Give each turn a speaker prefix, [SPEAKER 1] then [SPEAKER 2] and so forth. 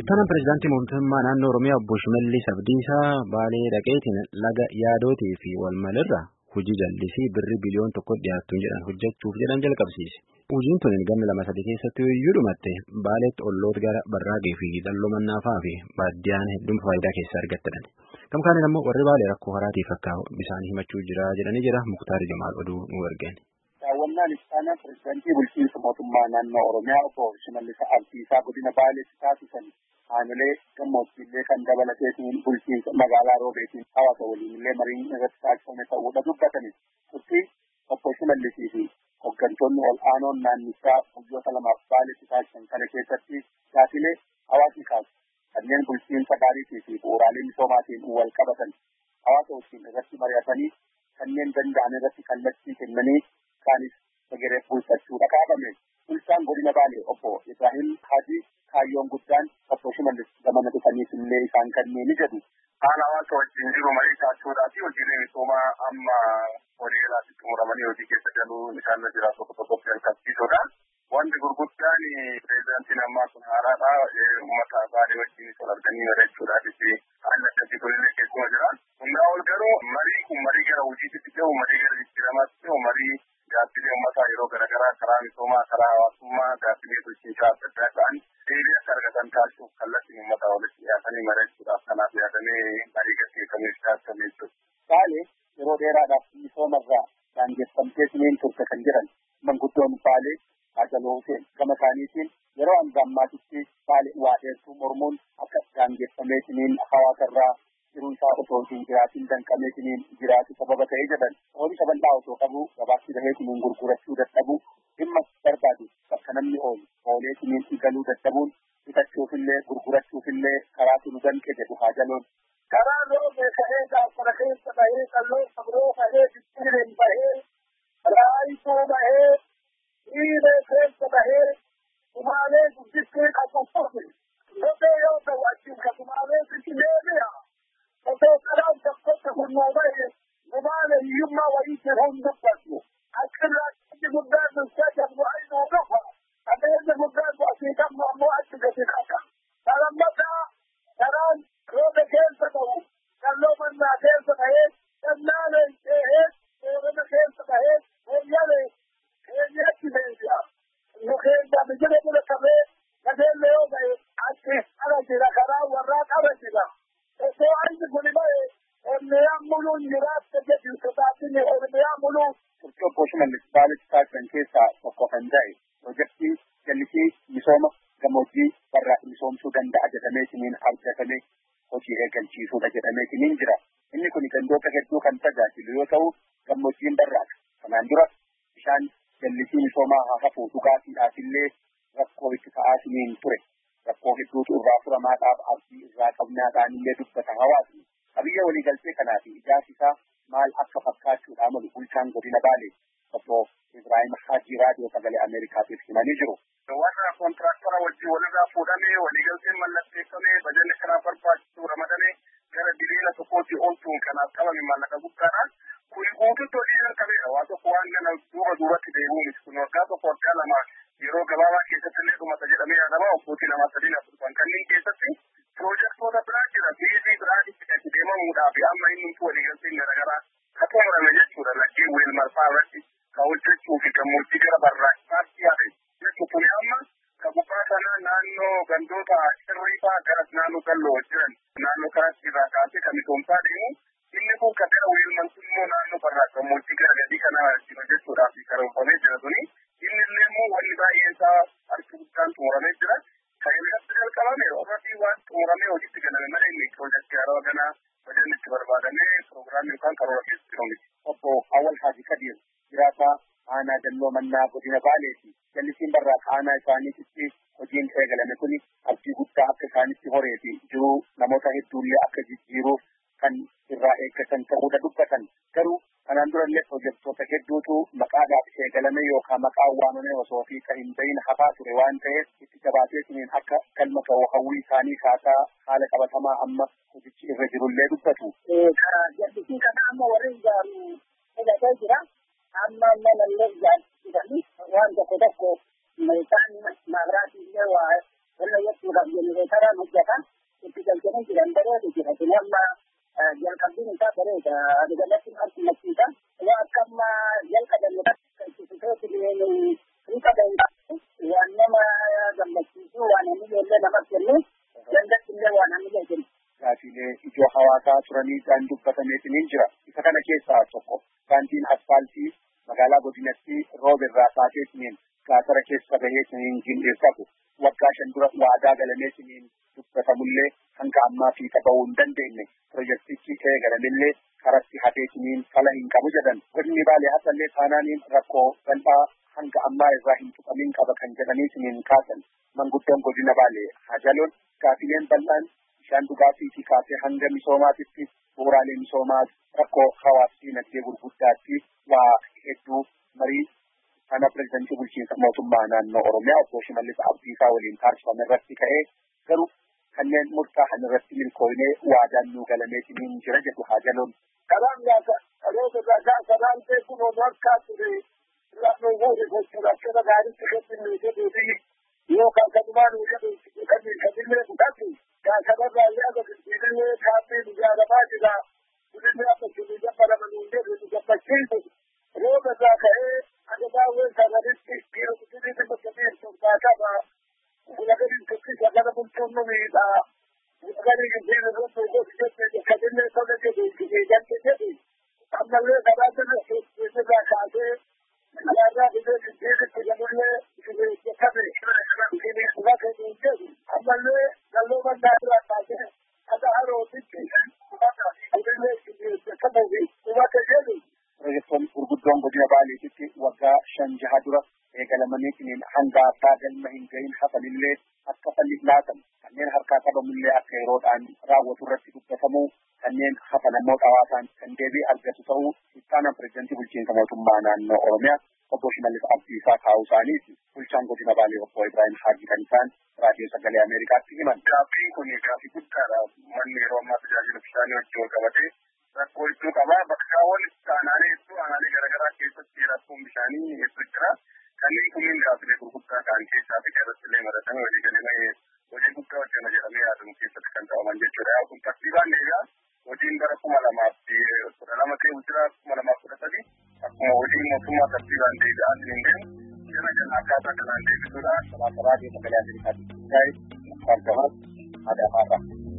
[SPEAKER 1] Ittaanaan pireezidaantii mootummaa naannoo Oromiyaa obbo Shimallis Abdiisaa Baalee dhaqeetiin laga yaadootii fi walmalirra hojii jallisii birrii biliyoona tokko dhiyaattuun jedhan hojjechuuf jedhan jalqabsiise. Hojiin tun ganna 2-3 keessatti iyyuu dhumatte Baaleetti olloota gara Barraaqee fi Dalloo Mannaafaa fi Baaddiyaan hedduun faayidaa keessaa argattadhan. Gamkaaniin ammoo warri Baalee rakkoo haraatiif akka bishaan himachuu jira jedhanii jira. Muktaar Jamaal oduu nu ergeen.
[SPEAKER 2] Daawwannaan ittaanaa pireezidaantii bulchiinsa mootummaa naannoo Oromiyaa obbo Shimallis Abdiisaa godina Baaleetti taasisan haamilee gammoojjiillee kan dabalateetiin bulchiinsa magaalaa Roobeetiin hawaasa waliinillee mariin irratti taasifame ta'uudha dubbatanii. Turtii obbo Shimallisii fi hooggantoonni ol'aanoon naannichaa guyyoota 2 Baaleetti taasisan kana keessatti gaaffilee hawaasni kaasu kanneen bulchiinsa gaariitii fi bu'uuraalee misoomaatiin wal qabatan hawaasa wajjin irratti mari'atanii kanneen danda'an irratti kallattii kennanii kaanis egeree bulfachuudha kaafame. Bulchaan godina Baalee obbo Ibrahim Haji kaayyoon guddaan obbo Shimallis gamana dhufaniif illee isaan kanneen jedhu.
[SPEAKER 3] Haala hawaasa wajjin jiru marii taasisuudhaa fi hojiilee misoomaa amma waliigalaatti xumuramanii hojii keessa galuu isaan jira tokko jalqabsiisuudha. Wanti gurguddaan pireezidaantiin ammaa kun haaraadha. Uummata Baalee wajjin wal arganii mari'achuudhaaf haala akkasii kunillee keessuma jira. Hundaa ol garuu marii kun marii gara hojiitti ta'u, marii gara jijjiiramaatti ta'u, marii gaaffilee uummataa yeroo garaagaraa karaa misoomaa, karaa hawaasummaa, gaaffilee bulchiinsaa adda addaa ta'an deebii akka argatan taasisuuf kallattiin uummataa walitti dhiyaatanii mari'achuudhaaf kanaaf yaadamee marii gaggeeffamee taasifamee jechuudha.
[SPEAKER 2] Baalee yeroo dheeraadhaaf misoomarraa daangeffamtee turte kan jiran manguddoon Baalee Ajaloo Huseen gama isaaniitiin yeroo hanga ammaatitti Baalee waa dheertuu mormuun akka daangeffameetiin hawaasarraa jiruun isaa otoo hin jiraatiin danqameetiin jiraatu sababa ta'ee jedhan. Oomisha bal'aa otoo qabu gabaatti baheetiin gurgurachuu dadhabuu dhimma barbaadu bakka namni ooleetiin galuu dadhabuun bitachuufillee gurgurachuufillee karaatu nu danqe jedhu Ajaloon.
[SPEAKER 3] Karaa Roobee ka'ee gaafara keessa bahee Dalloo Sabroo bahee Bittiireen bahee Raayitoo bahee Dhiiree keessa bahee Sumaalee guddistee qaqqabsate. Lotee yoo ta'u achiin ka Sumaalee sitti deebi'a. Otoo karaan tokkotti humnaa bahee Sumaalee hiyyummaa walitti hundubbatu. Akkirratti guddaan dursee jambu aynuu dhufa. Adeemsi guddaan asii kamma ammoo achi gadi qaqa. Salammataa karaan Roobe keessa ta'u, Dalloo Mannaa keessa bahee, Dannaalee ta'ee, Boorana keessa bahee, Hooyyalee keenyatti deebi'a. Nu keenya bijira bira qabee, gadeellee yoo ta'e, achi ala jira karaa warraa qaba jira. Osoo anni kuni bahee, Ormiyaan muluun jiraatte jedhu sodaatini Ormiyaan muluun.
[SPEAKER 2] Turtii obbo Shimallis Baaleetti taasisan keessaa tokko kan ta'e, piroojeektii jallisii misooma gammoojjii barraa misoomsuu danda'a jedhameetiin argatame. Hojii eegalchiisuudha jedhameetiin jira. Inni kun gandoota hedduu kan tajaajilu yoo ta'u, gammoojjiin barraaq. Kanaan dura bishaan jallisii misoomaa haa hafu dhugaatiidhaaf illee rakkoo itti ta'aatiin ture. Rakkoo hedduutu irraa furamaadhaaf abdii irraa qabnaadhaan illee dubbata hawaasni. Qabiyyee waliigaltee kanaa fi ijaarsi isaa maal akka fakkaachuudhaan malu bulchaan godina Baalee obbo Ibrahim Haji raadiyoo sagalee Ameerikaatiif himanii jiru.
[SPEAKER 3] Warra kontiraaktora wajjin walirraa fuudhamee waliigalteen mallatteeffamee bajanni kanaaf barbaachisu ramadamee gara biliyoona tokkootti oolchuun kanaaf qabame maallaqa guddaadhaan kun guutuutti hojii jalqabeera. Waa tokko waan gana duubatti deebi'uu miti. Kun waggaa tokko waggaa lama yeroo gabaabaa keessatti illee dhumata jedhamee yaadama. Waggootii 2-3 kanneen keessatti piroojeektoota biraa jira. Fiizii biraa itti deemamuudhaaf amma inni waliigalteen garaagaraa kan xumurame jechuudha. Laggeen weel marfaa irratti kan hojjechuu fi gammoojjii gara barraaqsaatti yaade. Jechuun amma kan gubbaa sana naannoo gandoota sirriifaa gara naannoo Dalloo jiran naannoo kanatti irraa kaasee kan misoomsaa deemu inni kun kan gara weelmantu immoo naannoo barraaq gammoojjii gara gadii kana hojjechuudhaaf karoorfamee jira suni inni illee immoo wanni baay'een isaa harki guddaan xumuramee jira. Kan irratti jalqabame irratti waan xumuramee hojiitti galame malee inni piroojeektii yeroo ganaa bajanni itti barbaadamee piroogiraamii yookaan karoora keessa jiru miti.
[SPEAKER 2] Obbo Awwal Haji Kadir jiraataa aanaa Dalloo Mannaa godina Baaleeti. Jallisiin barraaq aanaa isaaniitti hojiin eegalame kuni abdii guddaa akka isaanitti horee fi jiruu namoota hedduullee akka jijjiiruuf kan irraa eeggatan ta'uudha dubbatan. Garuu kanaan durallee piroojeektoota hedduutu maqaadhaaf eegalame yookaan maqaan waamamee osoo fi kan hin bahin hafaa ture waan ta'eef itti jabaateetiin akka galma ga'u hawwii isaanii kaasaa haala qabatamaa amma hojichi irra jirullee dubbatu.
[SPEAKER 4] Karaa jallisii kana amma warri ijaaru eegalee jira. Amma manallee ijaarsisanii waan tokko isaan maabiraatii illee waa warra hojjechuudhaaf jenereetaraan hojjetan itti galchanii jiran bareedu jira. Amma jalqabbiin isaa bareeda. Adeegalatti harkumachiisa. Waa akkama jalqaban waan nama gammachiisu waan namni illee nama kennu dandatti illee waan namni illee kennu.
[SPEAKER 2] Gaafiilee ijoo hawaasaa turaniidhaan dubbatameetiin jira. Isa kana keessaa tokko daandiin asfaaltii magaalaa godinatti rooberraa taateetiin gaatara keessa baheetiin jil'eeffatu waggaa 5 dura waadaa galameetiin dubbatamullee hanga ammaa fi ta'uu hin dandeenye pirojektichi eegalamillee karatti hafeetiin fala hin qabu jedhan. Godinni Baalee hasallee taanaaniin rakkoo bal'aa hanga ammaa irraa hin tuqamin qaba kan jedhaniitiin kaasan. Manguddoon godina Baalee Hajaloon gaafileen bal'aan bishaan dhugaatii kaasee hanga misoomaatitti bu'uuraalee misoomaa rakkoo hawaasni dinagdee gurguddaatti waa hedduu marii kana pirezidaantii bulchiinsa mootummaa naannoo Oromiyaa obbo Shimallis Abdiisaa waliin taasifame irratti ka'ee garuu kanneen murtaa'an irratti milkooynee waadaan nuu galameetiin jira jedhu Hajaloon.
[SPEAKER 3] Karaan karaan beekuun akka ture laafoo goone gochuudha akka gaariitti godhinni jedhuufi yookaan kanumaan jedhu kadillee kudhatti kanarraa yaada bilbilee kaaffee ijaaramaa jira. Kudinni akka kiliiga baramanii jedhu gammachiisu rooba irraa ka'ee adabaawwan sanaritti dhiirri kudinni bakka torbaatama gulagariin tokkicha gara bulchuun nu miidha. Gulagariin giddiin irratti gochuudha kadillee tola jedhu kiliigatti jedhu ammallee karaa irraa kaasee alaabaa biyya giddiitti galullee kiliigatti ammallee galloo bal'aa irraa kaasee akka harootitti
[SPEAKER 2] Projektoon gurguddoon godina Baaleetitti waggaa 5-6 dura eegalamaniitiin hanga abbaa galma hin gahin hafanillee akka falliif laatan kanneen harkaa qabamullee akka yeroodhaan raawwatu irratti dubbatamu kanneen hafan ammoo xawaasaan kan deebii argatu ta'uu ittaanaan pirezidaantii bulchiinsa mootummaa naannoo Oromiyaa obbo Shimallis Abdiisaa kaa'uu isaaniiti. Bulchaan godina Baalee obbo Ibrahim Haajii kan isaan raadiyoo sagalee Ameerikaatti himan.
[SPEAKER 3] Gaaffiin kun gaaffii guddaadha. Manni yeroo ammaa tajaajila bishaanii wajjin wal qabatee rakkoo hedduu qaba. Bakka walitti aanaalee garaagaraa keessatti rakkoon bishaanii hedduu jira. Kanneen kunniin gaaffilee gurguddaa ta'an keessaa fi irratti illee maratame hojii galee hojii guddaa hojjana jedhamee yaadamu keessatti kan ta'aman jechuudha. Kun tartiibaan eegaa hojiin bara 2012 ta'e jira 2013 akkuma hojii mootummaa tartiibaan deebi'aa hin deemu jala akkaataa kanaan deebisuudhaan
[SPEAKER 2] Raadiyoo sagalee Ameerikaatti Adamaarraa.